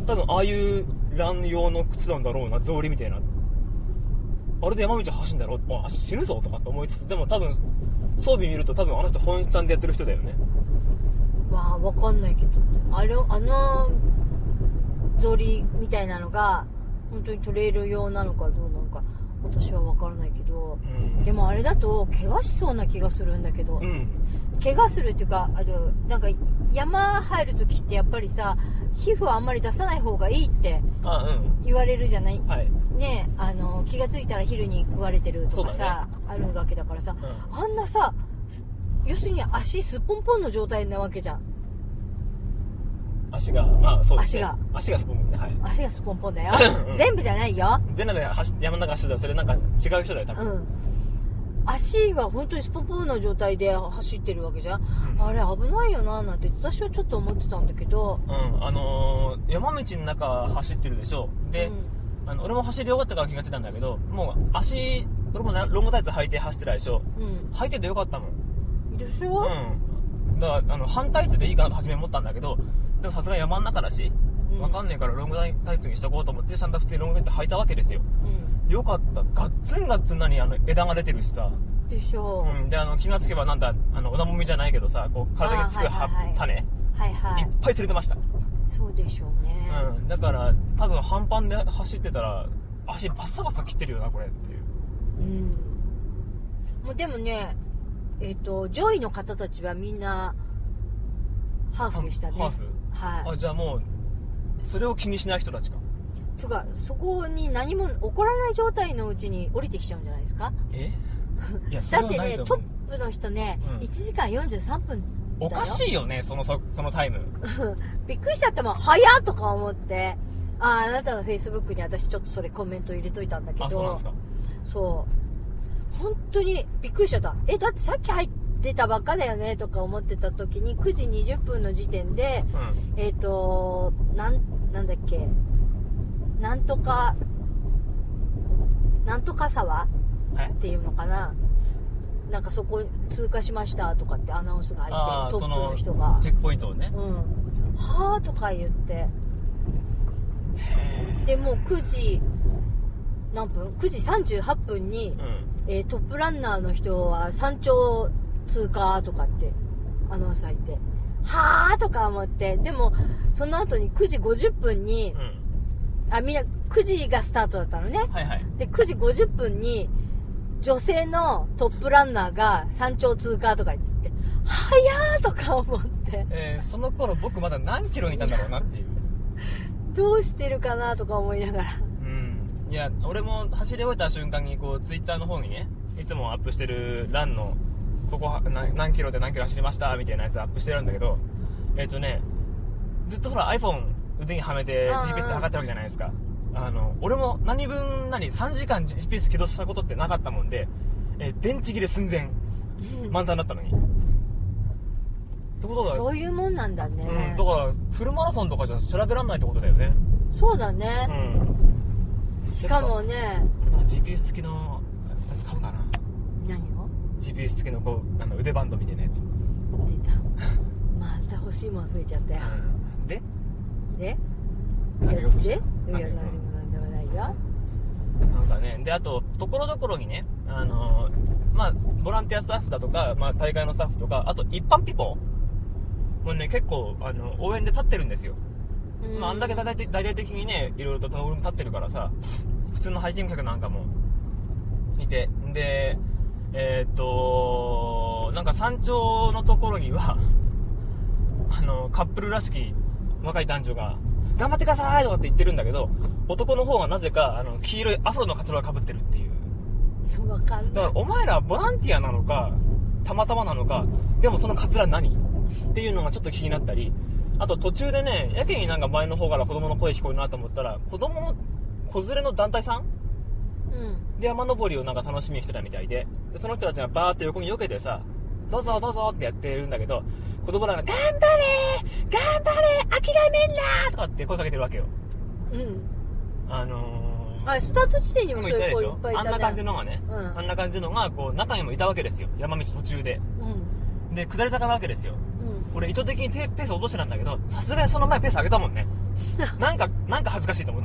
多分ああいうラン用の靴なんだろうな、草履みたいな。あれで山道走るんだろう、あ死ぬぞとかって思いつつ、でも多分装備見ると多分あの人本ちゃんでやってる人だよね。 まあわかんないけど、あれあの草履みたいなのが本当にトレイル用なのかどうなのか私はわからないけど、うん、でもあれだと怪我しそうな気がするんだけど、うん、 怪我するっていうか、あとなんか山入るときってやっぱりさ、皮膚はあんまり出さない方がいいってあ、うん。 言われるじゃない、 はい。 ね、あの気がついたら昼に食われてるとかさ、 ね、 あるわけだからさ、 うん、 あんなさ、要するに足すっぽんぽんの状態なわけじゃん。 足が、まあそうですね。 足が。 足がすっぽんぽんね、はい。 足がすっぽんぽんだよ。 うん、 全部じゃないよ。 全部で走山の中走ってたらそれなんか違う人だよ、多分。 うん。足が本当にスポンポンの状態で走ってるわけじゃん、うん、あれ危ないよななんて私はちょっと思ってたんだけど、 うんあのー、山道の中走ってるでしょで、うん、あの俺も走り終わってから気がついたんだけど、もう足俺もロングタイツ履いて走ってたでしょ、うん、履いててよかったもんでしょ。 うんだからあの半タイツでいいかなと初め思ったんだけど、でもさすがに山の中だし、うん、分かんねえからロングタイツにしとこうと思ってちゃんと普通にロングタイツ履いたわけですよ、うん、よかった。ガッツンガッツンなにあの枝が出てるしさでしょう、 うん、であの気がつけばなんだあのおなもみじゃないけどさ、こう体につく、はいはいはい、種、はいはい、いっぱい釣れてました。 そうでしょうね、 うん、だから多分半パンで走ってたら足バッサバサ切ってるよなこれっていう。 うんもうでもねえっ、ー、と上位の方たちはみんなハーフでしたね。 ハーフ、はい、あじゃあもうそれを気にしない人たちか。 とかそこに何も起こらない状態のうちに降りてきちゃうんじゃないですか。 えいやだってねトップの人ね、うん、いちじかんよんじゅうさんぷんだよ。 おかしいよねそのそのタイムびっくりしちゃっても早っとか思って、ああなたのフェイスブックに私ちょっとそれコメント入れといたんだけど、 あそうなんですか。 そう本当にびっくりしちゃった。えだってさっき入ってたばっかだよねとか思ってた時にくじにじゅっぷんの時点で、うん、えっ、ー、となんなんだっけなんとかなんとか沢っていうのかな、なんかそこ通過しましたとかってアナウンスが入ってトップの人がチェックポイントをね、 うん、はーとか言って、でもうくじ何分くじさんじゅうはっぷんに、うんえー、トップランナーの人は山頂通過とかってアナウンス入って、はーとか思って、でもその後にくじごじゅっぷんに、うん、あみんなくじがスタートだったのね、はいはい、でくじごじゅっぷんに女性のトップランナーが山頂通過とか言ってて、早ーとか思って、 えー、その頃僕まだ何キロにいたんだろうなっていうどうしてるかなとか思いながら、 うんいや俺も走り終えた瞬間にこうツイッターの方にねいつもアップしてるランのここ何キロで何キロ走りましたみたいなやつアップしてるんだけど、えっ、ー、とねずっとほら iPhone 腕にはめて ジーピーエス で測ってるわけじゃないですか。あの俺も何分何さんじかん ジーピーエス 起動したことってなかったもんで、えー、電池切れ寸前、うん、満タンだったのにってことだ。 そういうもんなんだね、 うん、だからフルマラソンとかじゃ調べらんないってことだよね。 そうだね、うん、しかもねジーピーエス 付きのやつ買うかな。 何をジーピーエス 付きのこうあの腕バンドみたいなやつ出たまた欲しいもん増えちゃったよ、 うん、でで何が欲しい？ いや何でもなんでもないよ。 なんかね、であとところどころにね、あのー、まあボランティアスタッフだとか、まあ大会のスタッフとか、あと一般ピポもうね結構あの応援で立ってるんですよ。まああんだけ大々大々的にねいろいろと応援立ってるからさ、普通のハイキング客なんかもいて、でえー、っとなんか山頂のところにはあのカップルらしき若い男女が頑張ってくださいとかって言ってるんだけど、男の方がなぜかあの黄色いアフロのカツラをかぶってるっていう。 わかんない。 だからお前らボランティアなのかたまたまなのか、でもそのカツラ何っていうのがちょっと気になったり、あと途中でねやけになんか前の方から子供の声聞こえるなと思ったら、子供の子連れの団体さん、うん、で山登りをなんか楽しみにしてたみたいで、でその人たちがバーって横に避けてさ、どうぞどうぞってやってるんだけど、子供らが頑張れ頑張れ諦めんなとかって声かけてるわけよ。うん。あのー、 あスタート地点にもそういう子いっぱいいたね。 あんな感じのがね、うん、あんな感じのがこう中にもいたわけですよ、山道途中で。うん。で下り坂なわけですよ。うん。俺意図的にペースを落としてたんだけど、さすがにその前ペース上げたもんね。なんかなんか恥ずかしいと思って。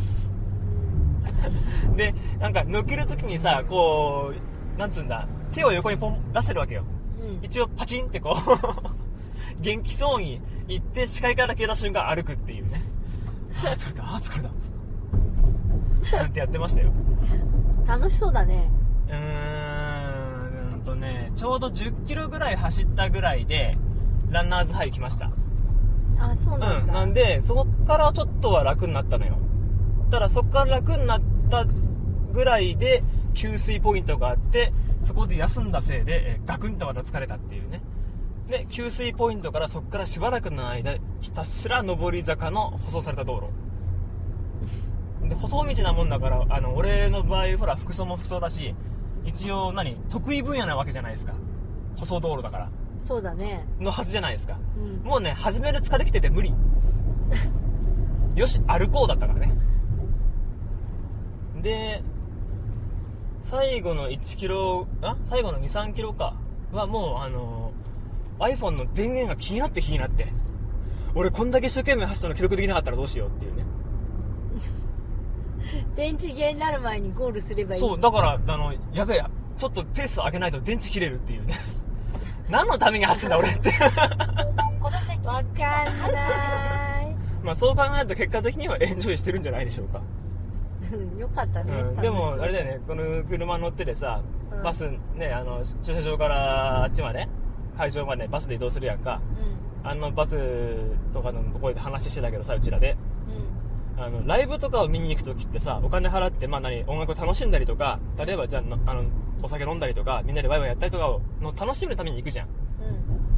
でなんか抜けるときにさ、こうなんつうんだ、手を横にポン出してるわけよ。一応パチンってこう元気そうに行って視界から消えた瞬間歩くっていうね。あー疲れたあー疲れたっつってなんてやってましたよ。 楽しそうだね。 うーんとねね、ちょうどじゅっキロぐらい走ったぐらいでランナーズハイ来ました。 あ、そうなんだ。 うん、なんでそこからちょっとは楽になったのよ。ただそこから楽になったぐらいで給水ポイントがあって、そこで休んだせいで、えー、ガクンとまた疲れたっていうね。で給水ポイントからそこからしばらくの間ひたすら上り坂の舗装された道路で、舗装道なもんだから、あの俺の場合ほら服装も服装だし、一応何得意分野なわけじゃないですか。舗装道路だからそうだねのはずじゃないですか、 うん、 もうね初めで疲れきてて無理よし歩こうだったからね。で最後のいちキロあ最後の にさんキロかはもうあの iPhone の電源が気になって気になって、俺こんだけ一生懸命走ったの記録できなかったらどうしようっていうね。 電池切れになる前にゴールすればいい。 そうだからあのやべえちょっとペース上げないと電池切れるっていうね何のために走ってんだ俺ってわかんないまあそう考えると結果的にはエンジョイしてるんじゃないでしょうか。 よかったね、 うん、でもあれだよね、この車乗っててさ、うん、バスね、あの駐車場からあっちまで会場までバスで移動するやんか、うん、あのバスとかのところで話してたけどさ、うちらで、うん、あのライブとかを見に行くときってさ、お金払って、まあ、何音楽を楽しんだりとか、例えばじゃあ、あのお酒飲んだりとかみんなでワイワイやったりとかをの楽しむために行くじゃん、うん、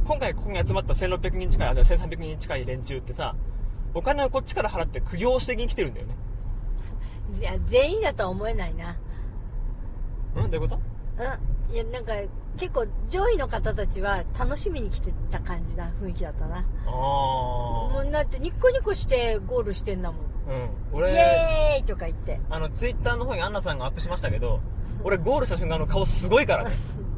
今回ここに集まったせんろっぴゃくにん近い、あ、じゃあせんさんびゃくにん近い連中ってさ、お金をこっちから払って苦行してに来てるんだよね。 いや全員だとは思えないな。 うん、どういうこと？ うん、いやなんか結構上位の方たちは楽しみに来てた感じな雰囲気だったな。ああ。もうだってニッコニコしてゴールしてんだもん。うん。俺イエーイとか言って。 あのツイッターの方にアンナさんがアップしましたけど、俺ゴールした瞬間の顔すごいからね。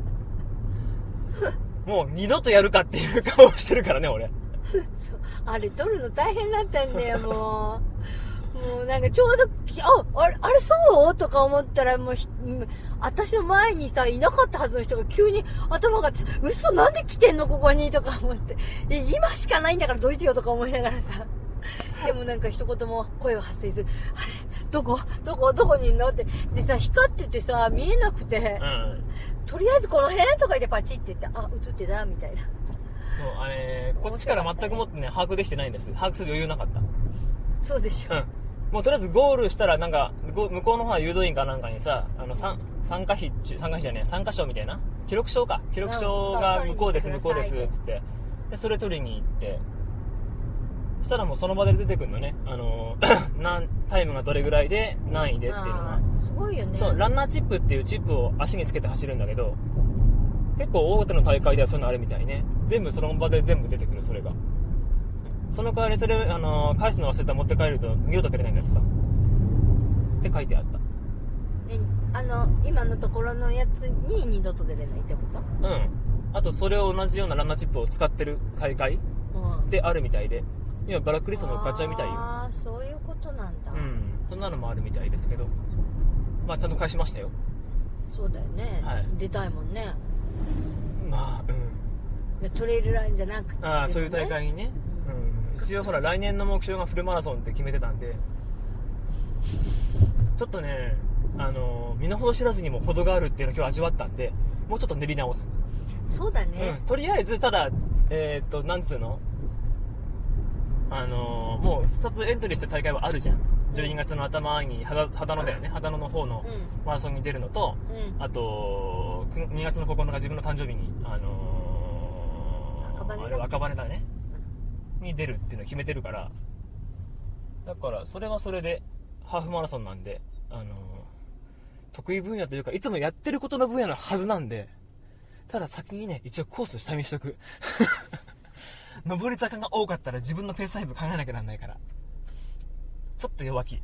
もう二度とやるかっていう顔をしてるからね俺。 そうあれ撮るの大変だったんだよもう。もうなんかちょうどああれあれそうとか思ったらもう私の前にさいなかったはずの人が急に頭が嘘なんで来てんのここにとか思って今しかないんだからどいてよとか思いながらさでもなんか一言も声を発せずあれどこどこどこにいんのってでさ光っててさ見えなくて、うん、とりあえずこの辺とか言ってパチって言ってあ映ってたみたいな。 そうあれこっちから全くもってね把握できてないんです。把握する余裕なかった。 そうでしょ、うんもうとりあえずゴールしたらなんか向こうの方は誘導員かなんかにさあの参加費参加費じゃねえ参加証みたいな記録証か記録証が向こうです向こうですっつってでそれ取りに行ってそしたらもうその場で出てくるのねあの何タイムがどれぐらいで何位でっていうのがすごいよね。 そうランナーチップっていうチップを足につけて走るんだけど結構大手の大会ではそういうのあるみたいね。全部その場で全部出てくるそれが。その代わりそれあの返すの忘れたら持って帰ると二度と出れないんだけどさって書いてあった。 えあの今のところのやつに二度と出れないってこと？ うん。あとそれを同じようなランナーチップを使ってる大会であるみたいで、今バラクリスト乗っかっちゃうみたいよ。 ああそういうことなんだ。 うんそんなのもあるみたいですけどまあちゃんと返しましたよ。 そうだよね、はい、出たいもんね。 まあうんトレイルランじゃなくて、ね、 ああそういう大会にね、うん、一応ほら来年の目標がフルマラソンって決めてたんでちょっとねあの身の程知らずにも程があるっていうのを今日味わったんでもうちょっと練り直す。 そうだね、 うん、とりあえずただえー、っとなんつうのあのもうふたつエントリーしてる大会はあるじゃん。じゅうにがつの頭に秦野だよね秦野の方のマラソンに出るのと、うん、あとにがつのここのか自分の誕生日にあのー、赤羽だ、あれ赤羽だねに出るっていうのを決めてるからだからそれはそれでハーフマラソンなんで、あのー、得意分野というかいつもやってることの分野のはずなんでただ先にね一応コース下見しとく上り坂が多かったら自分のペース配分考えなきゃなんないからちょっと弱気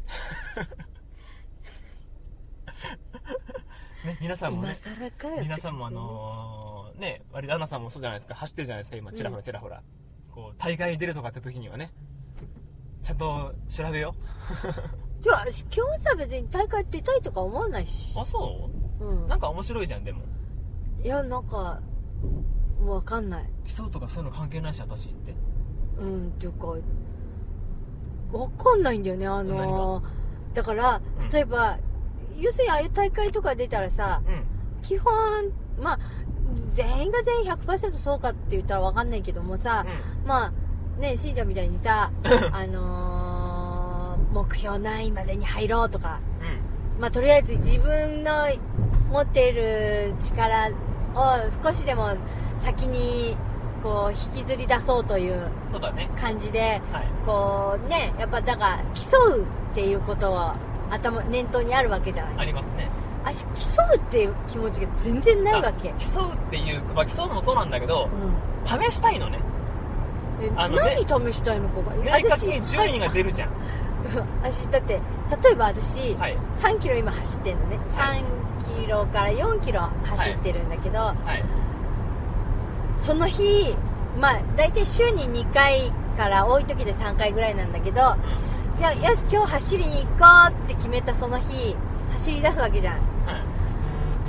ね、皆さんもね皆さんもあのー、ね割とアナさんもそうじゃないですか走ってるじゃないですか今チラホラチラホラ、うん、こう大会に出るとかって時にはねちゃんと調べよう。じゃあ基本さ別に大会出たいとか思わないし。 あそう、うん、なんか面白いじゃんでも。 いやなんかわかんない。 競うとかそういうの関係ないし私ってうんっていうかわかんないんだよねあのー、だから例えば、うん、要するにああいう大会とか出たらさ、うん、基本まあ全員が全員 ひゃくパーセント そうかって言ったら分かんないけどもさ、うん、まあね、しんちゃんみたいにさあのー、目標何位までに入ろうとか、うん、まあとりあえず自分の持っている力を少しでも先にこう引きずり出そうという感じで、そうだね、はい、こうね、やっぱだから競うっていうことは頭念頭にあるわけじゃない。 ありますね。 あ、競うっていう気持ちが全然ないわけ。 競うっていう、まあ、競うのもそうなんだけど、うん、試したいのね。 え、あのね、何試したいのかが。 明確に順位が出るじゃん。 私だって例えば私、はい、さんキロ今走ってんのね、はい、さんキロからよんキロ走ってるんだけど、はいはい、その日まあ大体週ににかいから多い時でさんかいぐらいなんだけど、うん、いやよし今日走りに行こうって決めたその日走り出すわけじゃん、はい、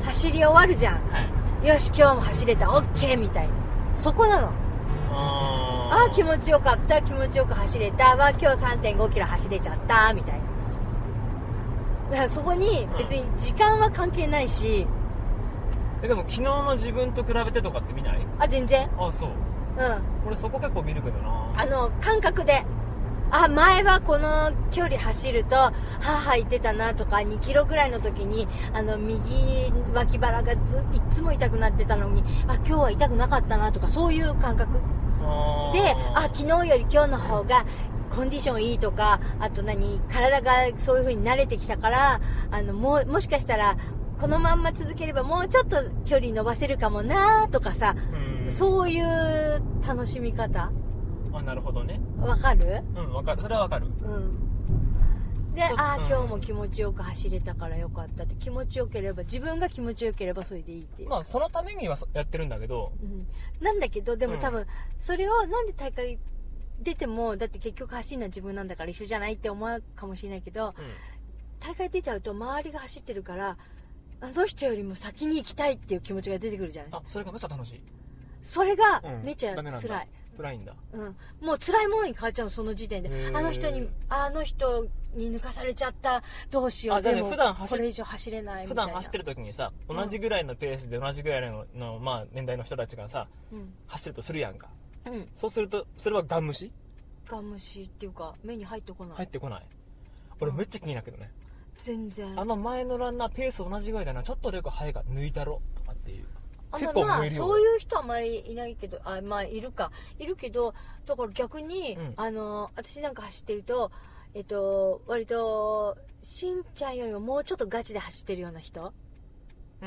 走り終わるじゃん、はい、よし今日も走れた OK みたいな、そこなの。ああ気持ちよかった、気持ちよく走れた、わ今日 さんてんごキロ走れちゃったみたいな。だからそこに別に時間は関係ないし、 うん、えでも昨日の自分と比べてとかって見ない？ あ全然。 あそう。うん。俺そこ結構見るけどな。 あの感覚で、あ前はこの距離走るとはぁはぁ言ってたなとか、にキロぐらいの時にあの右脇腹がずいつも痛くなってたのに、あ今日は痛くなかったなとか、そういう感覚で、あ昨日より今日の方がコンディションいいとか、あと何体がそういう風に慣れてきたから、あのもうもしかしたらこのまんま続ければもうちょっと距離伸ばせるかもなとかさ、うんそういう楽しみ方。 あなるほどね。 わかる？ うんわかる、それはわかる。 うんで、あ、うん、今日も気持ちよく走れたからよかったって、気持ちよければ自分が気持ちよければそれでいいっていう。 まあそのためにはやってるんだけど、 うん、なんだけどでも多分それをなんで大会出てもだって結局走るのは自分なんだから一緒じゃないって思うかもしれないけど、うん、大会出ちゃうと周りが走ってるからあの人よりも先に行きたいっていう気持ちが出てくるじゃない。 あそれがめっちゃ楽しい。 それがめちゃ辛い、 うん、辛いんだ。 うん、もう辛いものに変わっちゃうのその時点で。あの人にあの人に抜かされちゃった、どうしよう、 あじゃあ、ね、 でも普段走これ以上走れないみたいな。 普段走ってる時にさ同じぐらいのペースで同じぐらいの、の、まあ、年代の人たちがさ、うん、走るとするやんか、うん、そうするとそれはガン無視ガン無視っていうか目に入ってこない入ってこない。俺めっちゃ気になるけどね、 うん、全然あの前のランナーペース同じぐらいだな、ちょっとでよく速いから抜いたろとかっていう。 あ結構まあ、そういう人はあまりいないけど、あまあいるかいるけど、だから逆に、うん、あの私なんか走ってると、えっと割としんちゃんよりももうちょっとガチで走ってるような人、うん、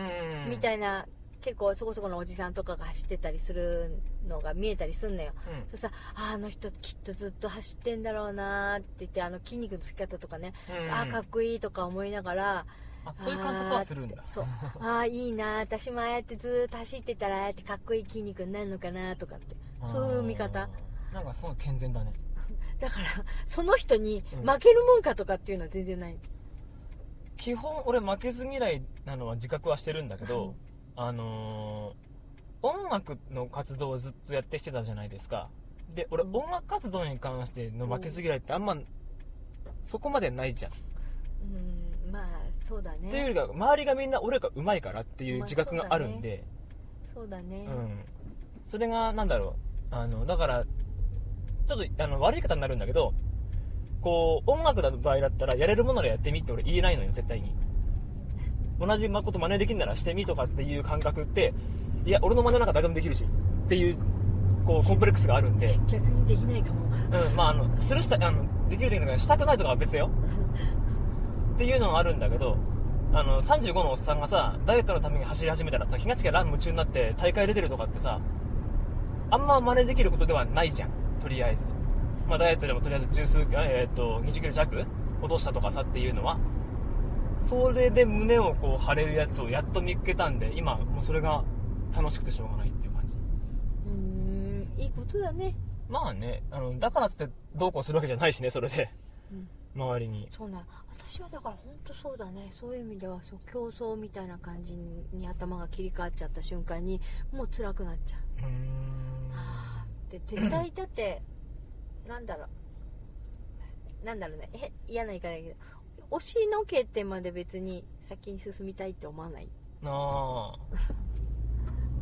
みたいな結構そこそこのおじさんとかが走ってたりするのが見えたりすんのよ。うん、そうさあ、あの人きっとずっと走ってんだろうなって言って、あの筋肉のつき方とかね、うん、あかっこいいとか思いながら。 あそういう観察はするんだ。 そうああいいな、私もああやってずっと走ってたらああやってかっこいい筋肉になるのかなとかって、そういう見方。 なんかすごい健全だね。 だからその人に負けるもんかとかっていうのは全然ない、うん、 基本俺負けず嫌いなのは自覚はしてるんだけど、あのー、音楽の活動をずっとやってきてたじゃないですか。で俺、うん、音楽活動に関しての負けず嫌いってあんまそこまでないじゃん。 うんまあそうだね。 というよりか周りがみんな俺が上手いからっていう自覚があるんで、 そうだね。 うん。それがなんだろう、あのだからちょっとあの悪い方になるんだけど、こう音楽の場合だったらやれるものならやってみって俺言えないのよ絶対に。同じこと真似できるならしてみとかっていう感覚って、いや俺の真似なんか誰でもできるしっていうこうコンプレックスがあるんで。 逆にできないかも。 うんまああのするしたあのできるできないしたくないとかは別だよ。っていうのがあるんだけど、あのさんじゅうごのおっさんがさダイエットのために走り始めたらさ気がつきゃラン夢中になって大会出てるとかってさあんま真似できることではないじゃん。とりあえず、まあ、ダイエットでもとりあえず十数、えー、っとにじゅっキロ弱落としたとかさっていうのはそれで胸をこう張れるやつをやっと見つけたんで、今もうそれが楽しくてしょうがないっていう感じ。 うーんいいことだね。 まあね、あのだからっつってどうこうするわけじゃないしねそれで、うん、周りに。 そうな私はだから本当そうだね。そういう意味ではそう競争みたいな感じに頭が切り替わっちゃった瞬間にもう辛くなっちゃう。うーんはぁで絶対だってなんだろうなんだろうねえ嫌な言い方だけど押しのけてまで別に先に進みたいって思わない。 あ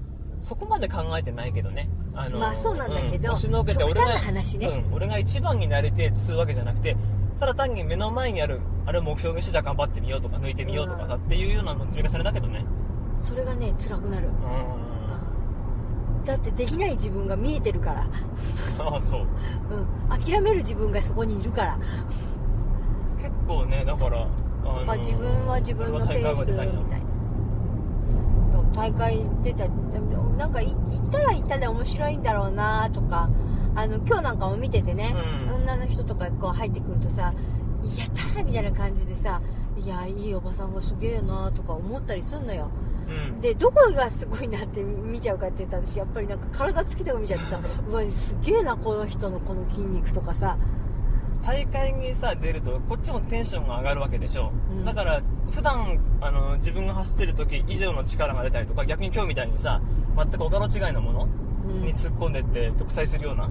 そこまで考えてないけどね。あのまあそうなんだけど、 うん、押しのけて俺極端が、 な話ね、 うん、俺が一番になりてえっつうわけじゃなくて、ただ単に目の前にあるあれを目標にしてじゃあ頑張ってみようとか抜いてみようとかさ、 うん、 っていうようなの積み重ねだけどね。 それがね辛くなる。 うん、 だってできない自分が見えてるから。 ああそう、 うん、諦める自分がそこにいるから。 結構ね、だから、あのー、 まあ、自分は自分のペースみたいな。大会出た、なんか行ったら行ったで面白いんだろうなとか、あの今日なんかも見ててね、うん、女の人とかこう入ってくるとさ、やったーみたいな感じでさ、いやいいおばさんがすげえなとか思ったりすんのよ。うん、でどこがすごいなって見ちゃうかって言ったら、私やっぱりなんか体つきとか見ちゃってさうわすげえなこの人のこの筋肉とかさ。 大会にさ出るとこっちもテンションが上がるわけでしょ、うん、だから普段あの自分が走ってる時以上の力が出たりとか、逆に今日みたいにさ全く他の違いのものに突っ込んでって独裁するような、うん、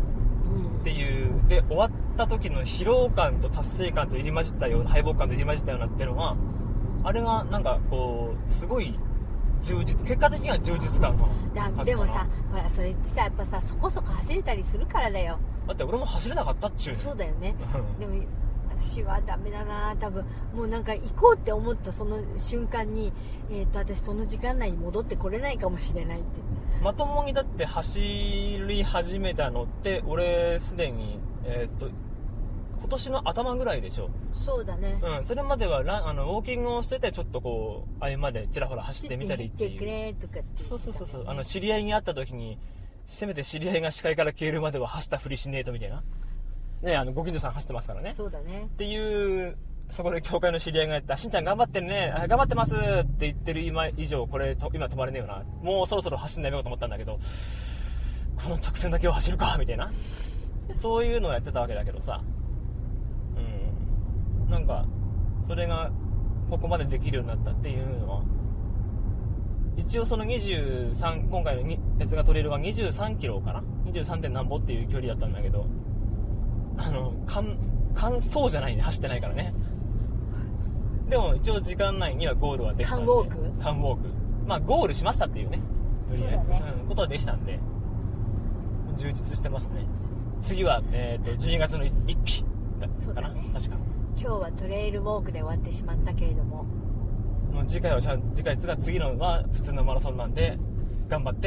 っていうで終わった時の疲労感と達成感と入り混じったような、敗北感と入り混じったようなっていうのが、あれがなんかこうすごい充実、結果的には充実感が勝つかな。 でもさ、ほらそれってさやっぱさそこそこ走れたりするからだよ。 だって俺も走れなかったっちゅう。 そうだよねでも私はダメだな多分。もうなんか行こうって思ったその瞬間に、えー、と私その時間内に戻ってこれないかもしれないって。 まともにだって走り始めたのって俺すでに、えー、と今年の頭ぐらいでしょ。 そうだね、 うん、それまではランあのウォーキングをしててちょっとこう合間でちらほら走ってみたりっていう。 くれとかって、 そうそうそうそう、あの知り合いに会った時にせめて知り合いが視界から消えるまでは走ったふりしねえとみたいなね、あのご近所さん走ってますからね。 そうだねっていう、そこで教会の知り合いがやったしんちゃん頑張ってるね、頑張ってますって言ってる今以上これと今止まれねえよな、もうそろそろ走んないようと思ったんだけどこの直線だけは走るかみたいなそういうのをやってたわけだけどさ、うん、なんかそれがここまでできるようになったっていうのは、一応そのにじゅうさん、今回のやつがトレイルがにじゅうさんキロかな、にじゅうさんてん何歩っていう距離だったんだけど、あの完走じゃないね、走ってないからね。でも一応時間内にはゴールはできたんで、 カンウォークカンウォーク、まあゴールしましたっていうね、とりあえず、ね、うん、ことはできたんで充実してますね。次は、えー、とじゅうにがつのいっきだったかな、ね、確か今日はトレイルウォークで終わってしまったけれども、 もう次回は次回が次のは普通のマラソンなんで頑張って、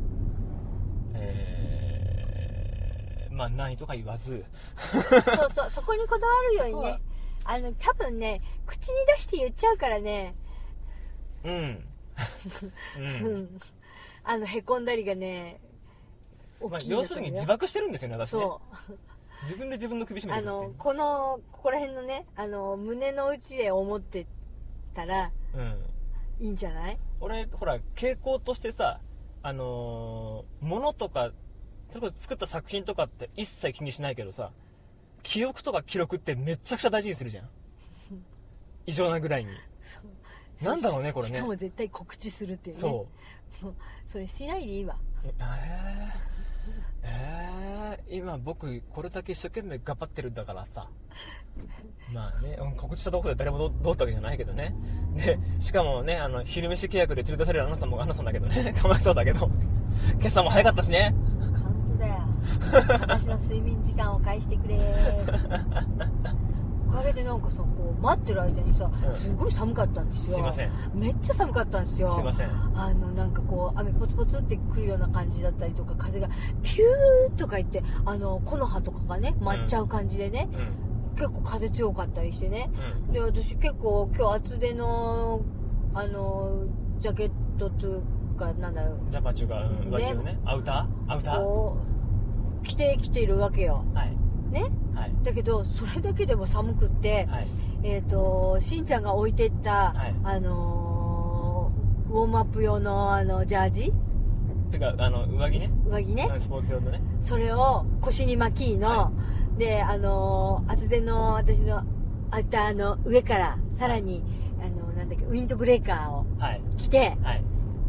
えー、まあ何位とか言わずそうそう、そこにこだわるようにね、あの多分ね口に出して言っちゃうからね、 うん、 うん、あのへこんだりがね、 まあ、要するに自爆してるんですよね、私ね。 そう自分で自分の首絞めてるっていう。 あのこのここら辺のね、あの胸の内で思ってたら、うん、いいんじゃない？ 俺ほら傾向としてさ、あのー、物とかそれこそ作った作品とかって一切気にしないけどさ、記憶とか記録ってめちゃくちゃ大事にするじゃん異常なぐらいに。そうなんだろうねこれね。 しかも絶対告知するっていうね。そうそれしないでいいわ。 えーえー、今僕これだけ一生懸命頑張ってるんだからさまあね、告知したところで誰もどうったわけじゃないけどね。でしかもね、あの昼飯契約で連れ出されるアナさんもアナさんだけどねかわいそうだけど今朝も早かったしね。 本当だよ私の睡眠時間を返してくれおかげでなんかさ、こう待ってる間にさ、すごい寒かったんですよ。 すいません。 めっちゃ寒かったんですよ。 すいません。 あのなんかこう雨ポツポツってくるような感じだったりとか、風がピューとか言って、あの木の葉とかがね舞っちゃう感じでね、うん、結構風強かったりしてね、うん、で私結構今日厚手のあのジャケットというかなんだろう、 ジャパチュが、うん、上着のね、アウターアウターこう着てきているわけよ。 はいね、 はい、 だけどそれだけでも寒くって、はい、えーとしんちゃんが置いてった、はい、あのー、ウォームアップ用のあのジャージてかあの上着ね上着ね、 スポーツ用のね、 それを腰に巻きの、はい、であのー、厚手の私のアウターの上からさらに、はい、あのー、なんだっけウィンドブレーカーを着て、はい、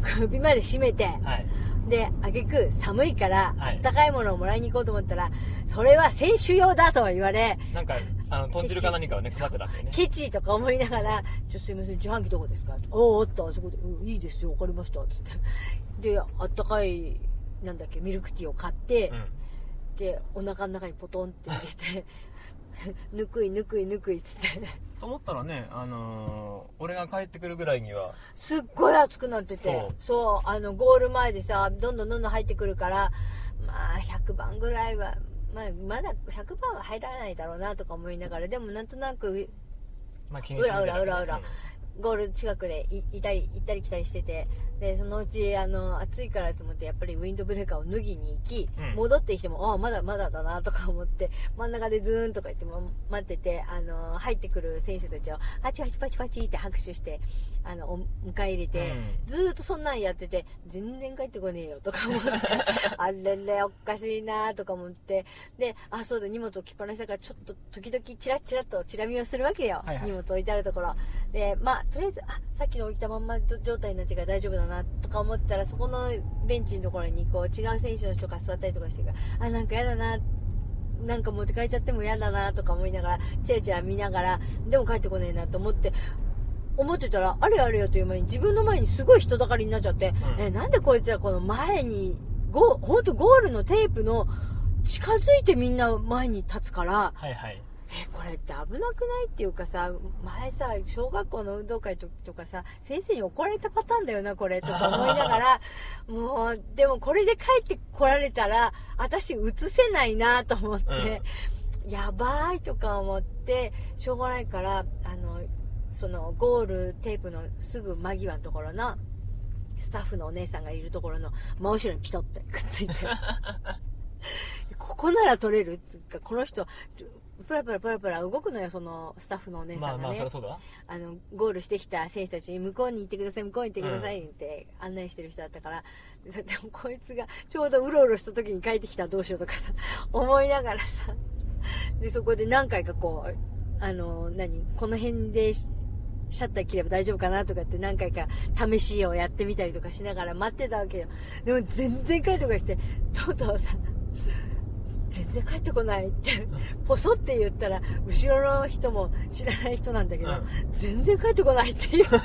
首まで締めて、 はい、 で挙句寒いからはい、 あったかいものをもらいに行こうと思ったら、それは選手用だと言われ、 なんかあの豚汁か何かをね配ってたってね、 ケチとか思いながら、ちょすいません自販機どこですか、おーあったあそこで、うん、いいですよわかりましたつって、であったかいなんだっけミルクティーを買って、うん、でお腹の中にポトンって入れてぬくいぬくいぬくいっつってと思ったらね、あのー、俺が帰ってくるぐらいにはすっごい暑くなってて、 そうそうあのゴール前でさどんどんどんどん入ってくるから、まあひゃくばんぐらいは、まあ、まだひゃくばんは入らないだろうなとか思いながら、でもなんとなく、 まあ、気にしうらうらうらうら、 うんゴール近くでいいたり行ったり来たりしてて、でそのうちあの暑いからと思ってやっぱりウィンドブレーカーを脱ぎに行き、うん、戻ってきてもあまだまだだなとか思って真ん中でズーンとか言っても待ってて、あの入ってくる選手たちをパチパチパチパチって拍手してあのお迎え入れて、うん、ずーっとそんなんやってて全然帰ってこねえよとか思ってあれれおかしいなとか思って、であそうだ荷物置きっぱなしだからちょっと時々チラッチラッとチラ見をするわけよ、はいはい、荷物置いてあるところで、まあとりあえずあさっきの置いたまんま状態になってから大丈夫だなとか思ってたら、そこのベンチのところにこう違う選手の人が座ったりとかしてから、あなんかやだな、なんか持ってかれちゃってもやだなとか思いながらチラチラ見ながら、でも帰ってこねえなと思って思ってたら、あれあれよという間に自分の前にすごい人だかりになっちゃって、うん、えなんでこいつらこの前にゴほんとゴールのテープの近づいてみんな前に立つから、 はいはい、 えこれって危なくないっていうかさ、前さ小学校の運動会とかさ先生に怒られたパターンだよなこれとか思いながらもうでもこれで帰ってこられたら私映せないなと思って、うん、やばいとか思ってしょうがないから、あのそのゴールテープのすぐ間際のところのスタッフのお姉さんがいるところの真後ろにピトってくっついてここなら取れるっつうか、この人プラプラプラプラ動くのよ、そのスタッフのお姉さんがね、 まあまあそりゃそうだ、 あのゴールしてきた選手たちに向こうに行ってください向こうに行ってくださいって案内してる人だったから、うん、でもこいつがちょうどうろうろした時に帰ってきたらどうしようとかさ思いながらさ、でそこで何回かこうあの何この辺でシャッター切れば大丈夫かなとかって何回か試しをやってみたりとかしながら待ってたわけよ。でも全然帰ってこなくて、とうとうさ全然帰ってこないってポソって言ったら後ろの人も知らない人なんだけど、うん、全然帰ってこないっていう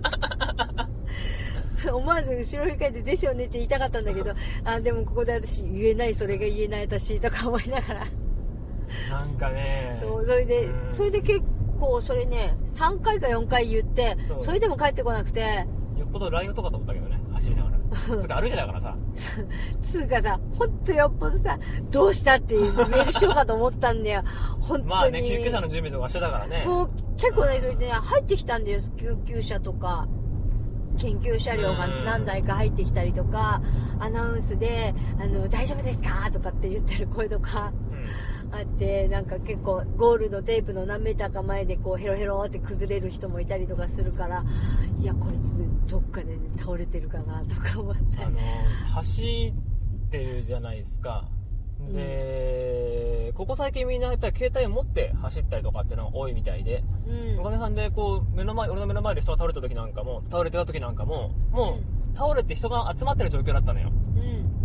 思わず後ろに帰ってですよねって言いたかったんだけど、あでもここで私言えない、それが言えない私とか思いながらなんかねそうそれで、うん、それで結構それねさんかいかよんかい言って そ, それでも帰ってこなくて、 よっぽどライオンとかと思ったけどね、走りながらつうか歩いてたからさつうかさほんとよっぽどさどうしたってメールしようかと思ったんだよ本当に。 まあね救急車の準備とかしてたからね。 そう結構ねそれでね入ってきたんだよ、救急車とか緊急車両が何台か入ってきたりとか、アナウンスであの大丈夫ですかとかって言ってる声とか、うん、あって、なんか結構ゴールのテープの何メーターか前でこうヘロヘロって崩れる人もいたりとかするから、いやこれどっかで、ね、倒れてるかなとか思って、 あの走ってるじゃないですか。で、うん、ここ最近みんなやっぱり携帯を持って走ったりとかっていうのが多いみたいで、うん、おかげさんでこう目の前俺の目の前で人が倒れた時なんかも倒れてた時なんかももう倒れて人が集まってる状況だったのよ、うん、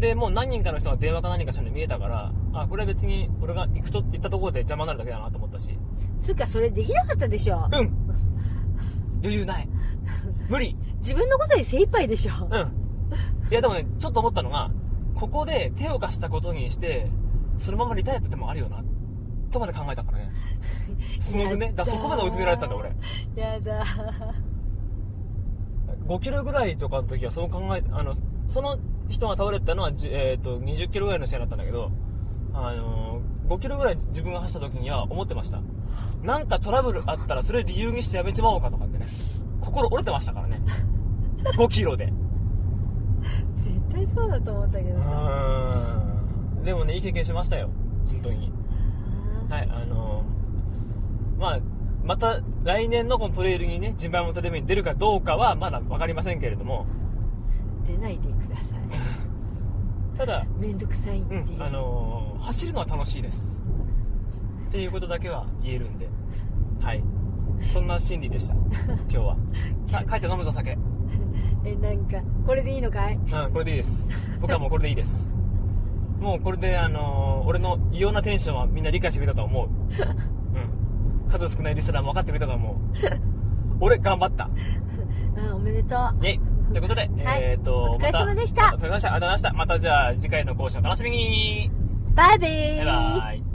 でもう何人かの人が電話か何かしたのに見えたから、あこれは別に俺が行くと言ったところで邪魔になるだけだなと思ったし、 つうかそれできなかったでしょ。 うん余裕ない無理自分のことで精一杯でしょ。 うんいやでもねちょっと思ったのが、ここで手を貸したことにしてそのままリタイアって手もあるよなとまで考えたからねすごくね、だからそこまで追い詰められたんだ俺。 やだごキロぐらいとかの時はそう考えあのその人が倒れたのは、えー、とにじゅっキロぐらいの試合だったんだけど、あのー、ごキロぐらい自分が走った時には思ってました。なんかトラブルあったらそれ理由にしてやめちまおうかとかってね、心折れてましたからねごキロで絶対そうだと思ったけどね。 うーんでもねいい経験しましたよ本当に。はいあのー、まあまた来年のこのトレイルにねジンバイモントレベルに出るかどうかはまだ分かりませんけれども、 出ないでくださいただめんどくさいんで、 うんあのー、走るのは楽しいですっていうことだけは言えるんで、はいそんな心理でした今日は。さあ帰って飲むぞ酒。 え、なんかこれでいいのかい？ うん、これでいいです。僕はもうこれでいいです。もうこれで、あのー、俺の異様なテンションはみんな理解してくれたと思う。うん。数少ないリスナーも分かってくれたと思う。俺、頑張った。 うん、おめでとう。 イェイ。ということで、 はい、 えーと、 お疲れ様でした。 またお疲れ様でした。ありがとうございました。またじゃあ次回の講師お楽しみに。 バイビー。 バイバイ。